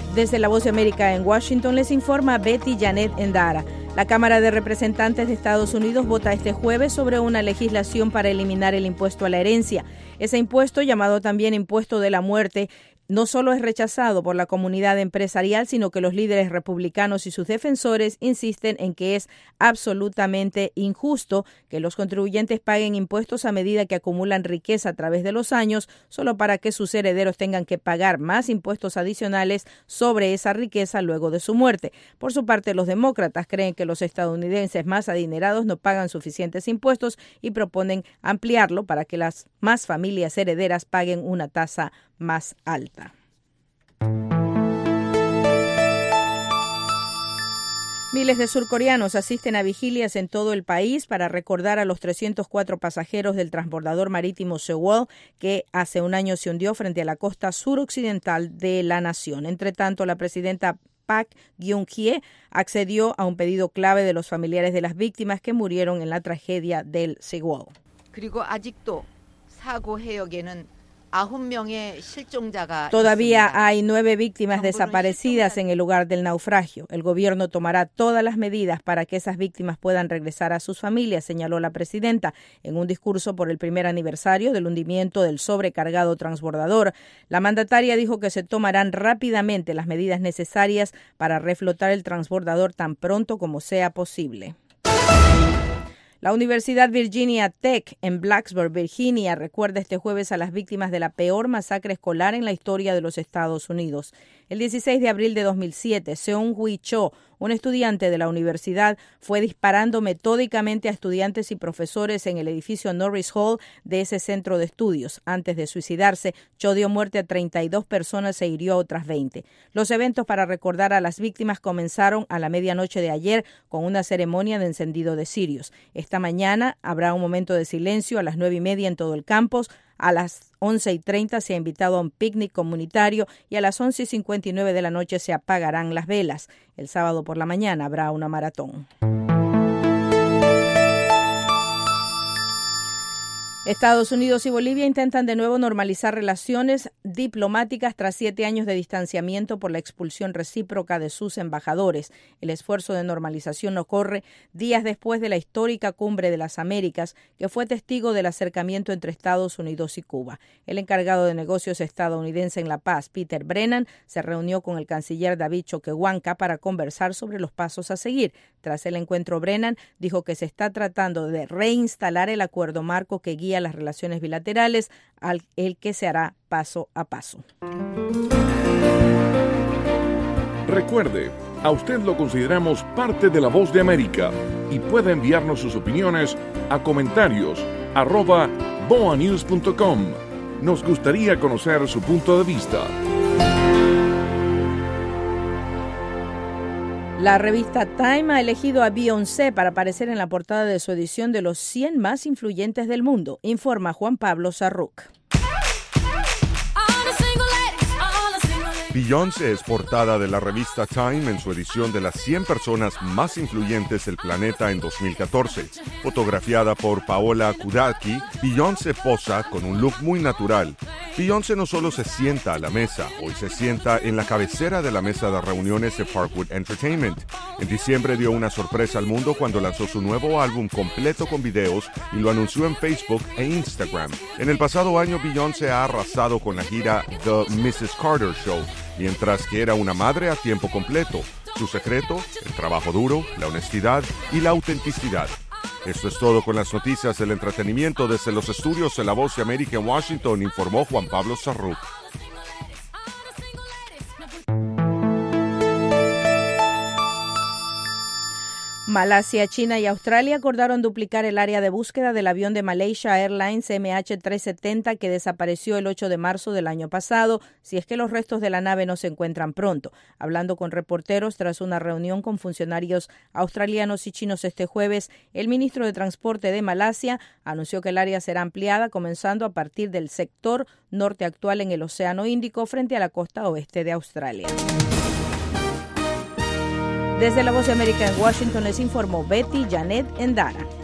Desde La Voz de América en Washington les informa Betty Janet Endara. La Cámara de Representantes de Estados Unidos vota este jueves sobre una legislación para eliminar el impuesto a la herencia. Ese impuesto, llamado también impuesto de la muerte, no solo es rechazado por la comunidad empresarial, sino que los líderes republicanos y sus defensores insisten en que es absolutamente injusto que los contribuyentes paguen impuestos a medida que acumulan riqueza a través de los años, solo para que sus herederos tengan que pagar más impuestos adicionales sobre esa riqueza luego de su muerte. Por su parte, los demócratas creen que los estadounidenses más adinerados no pagan suficientes impuestos y proponen ampliarlo para que las más familias herederas paguen una tasa más alta. Miles de surcoreanos asisten a vigilias en todo el país para recordar a los 304 pasajeros del transbordador marítimo Sewol, que hace un año se hundió frente a la costa suroccidental de la nación. Entre tanto, la presidenta Park Geun-hye accedió a un pedido clave de los familiares de las víctimas que murieron en la tragedia del Sewol. 그리고 아직도 사고 해역에는 Todavía hay 9 víctimas desaparecidas en el lugar del naufragio. El gobierno tomará todas las medidas para que esas víctimas puedan regresar a sus familias, señaló la presidenta en un discurso por el primer aniversario del hundimiento del sobrecargado transbordador. La mandataria dijo que se tomarán rápidamente las medidas necesarias para reflotar el transbordador tan pronto como sea posible. La Universidad Virginia Tech en Blacksburg, Virginia, recuerda este jueves a las víctimas de la peor masacre escolar en la historia de los Estados Unidos. El 16 de abril de 2007, Seung-Hui Cho, un estudiante de la universidad, fue disparando metódicamente a estudiantes y profesores en el edificio Norris Hall de ese centro de estudios. Antes de suicidarse, Cho dio muerte a 32 personas e hirió a otras 20. Los eventos para recordar a las víctimas comenzaron a la medianoche de ayer con una ceremonia de encendido de cirios. Esta mañana habrá un momento de silencio a las 9:30 en todo el campus. A las 11:30 se ha invitado a un picnic comunitario y a las 11:59 de la noche se apagarán las velas. El sábado por la mañana habrá una maratón. Estados Unidos y Bolivia intentan de nuevo normalizar relaciones diplomáticas tras 7 años de distanciamiento por la expulsión recíproca de sus embajadores. El esfuerzo de normalización ocurre días después de la histórica Cumbre de las Américas, que fue testigo del acercamiento entre Estados Unidos y Cuba. El encargado de negocios estadounidense en La Paz, Peter Brennan, se reunió con el canciller David Choquehuanca para conversar sobre los pasos a seguir. Tras el encuentro, Brennan dijo que se está tratando de reinstalar el acuerdo marco que guía las relaciones bilaterales, el que se hará paso a paso. Recuerde, a usted lo consideramos parte de La Voz de América y puede enviarnos sus opiniones a comentarios@boanews.com. Nos gustaría conocer su punto de vista. La revista Time ha elegido a Beyoncé para aparecer en la portada de su edición de los 100 más influyentes del mundo, informa Juan Pablo Sarruc. Beyoncé es portada de la revista Time en su edición de las 100 personas más influyentes del planeta en 2014. Fotografiada por Paola Kudaki, Beyoncé posa con un look muy natural. Beyoncé no solo se sienta a la mesa, hoy se sienta en la cabecera de la mesa de reuniones de Parkwood Entertainment. En diciembre dio una sorpresa al mundo cuando lanzó su nuevo álbum completo con videos y lo anunció en Facebook e Instagram. En el pasado año, Beyoncé ha arrasado con la gira The Mrs. Carter Show, mientras que era una madre a tiempo completo. Su secreto, el trabajo duro, la honestidad y la autenticidad. Esto es todo con las noticias del entretenimiento desde los estudios de La Voz de América en Washington, informó Juan Pablo Sarruc. Malasia, China y Australia acordaron duplicar el área de búsqueda del avión de Malaysia Airlines MH370 que desapareció el 8 de marzo del año pasado, si es que los restos de la nave no se encuentran pronto. Hablando con reporteros tras una reunión con funcionarios australianos y chinos este jueves, el ministro de Transporte de Malasia anunció que el área será ampliada comenzando a partir del sector norte actual en el Océano Índico frente a la costa oeste de Australia. Desde La Voz de América en Washington les informó Betty Janet Endara.